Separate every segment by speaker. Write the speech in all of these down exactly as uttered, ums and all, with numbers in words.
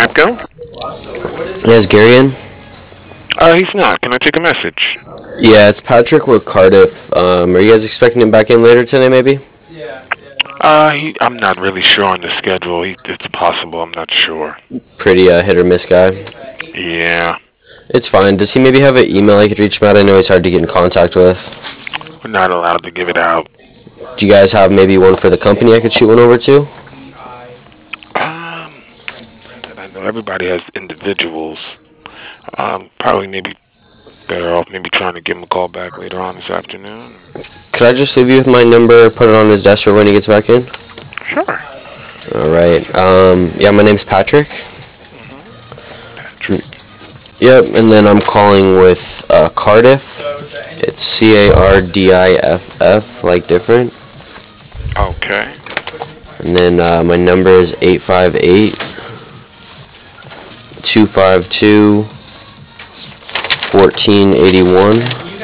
Speaker 1: Matco?
Speaker 2: Yes, Gary in?
Speaker 1: Uh, he's not. Can I take a message?
Speaker 2: Yeah, it's Patrick with Cardiff. Um, are you guys expecting him back in later today, maybe?
Speaker 1: Uh, he, I'm not really sure on the schedule. He, it's possible. I'm not sure.
Speaker 2: Pretty uh, hit or miss guy.
Speaker 1: Yeah,
Speaker 2: It's fine. Does he maybe have an email I could reach him at? I know he's hard to get in contact with.
Speaker 1: we're not allowed to give it out.
Speaker 2: Do you guys have maybe one for the company I could shoot one over to?
Speaker 1: Um, that I know everybody has individuals. Um, probably maybe better off maybe trying to give him a call back later on this afternoon.
Speaker 2: Could I just leave you with my number, put it on his desk for when he gets back in?
Speaker 1: Sure.
Speaker 2: Alright. Um, yeah, my name's Patrick.
Speaker 1: hmm Patrick.
Speaker 2: Yep, and then I'm calling with uh, Cardiff. It's C A R D I F F, like different.
Speaker 1: Okay.
Speaker 2: And then uh, my number is eight five eight, two five two, one four eight one.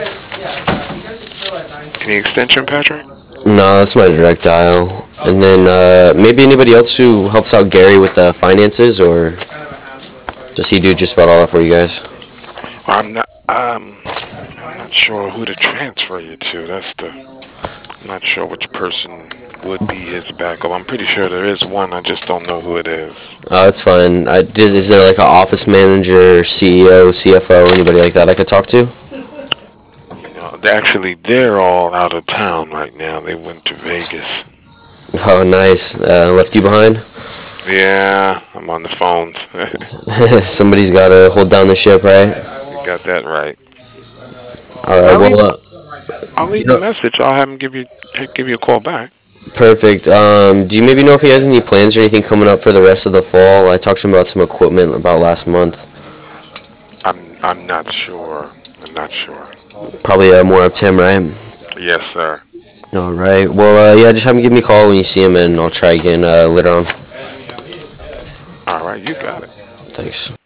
Speaker 1: Any extension, Patrick?
Speaker 2: No, that's my direct dial. And then uh, maybe anybody else who helps out Gary with the finances, or does he do just about all that for you guys?
Speaker 1: I'm not. Um, I'm not sure who to transfer you to. That's the. I'm not sure which person would be his backup. I'm pretty sure there is one. I just don't know who it is.
Speaker 2: Oh, that's fine. I, is, is there like an office manager, C E O, C F O, anybody like that I could talk to?
Speaker 1: You know, they actually they're all out of town right now. They went to Vegas.
Speaker 2: Oh, nice. Uh, left you behind?
Speaker 1: Yeah, I'm on the phones.
Speaker 2: Somebody's got to hold down the ship, right?
Speaker 1: You got that right.
Speaker 2: All right.
Speaker 1: I'll leave.
Speaker 2: Well, uh,
Speaker 1: I'll
Speaker 2: you
Speaker 1: leave a
Speaker 2: know,
Speaker 1: message. I'll have him give you give you a call back.
Speaker 2: perfect. Um, do you maybe know if he has any plans or anything coming up for the rest of the fall? I talked to him about some equipment about last month.
Speaker 1: I'm I'm not sure. I'm not sure.
Speaker 2: Probably uh, more up to him, right?
Speaker 1: Yes, sir.
Speaker 2: All right. Well, uh, yeah, just have him give me a call when you see him, and I'll try again uh, later on.
Speaker 1: All right, you got it.
Speaker 2: Thanks.